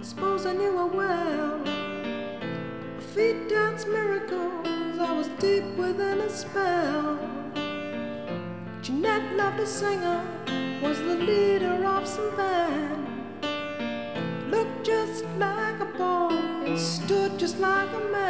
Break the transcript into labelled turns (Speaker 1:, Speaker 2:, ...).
Speaker 1: suppose I knew her well. Her feet danced miracles, I was deep within a spell. Jeanette loved a singer, was the leader of some band. Looked just like a boy, stood just like a man.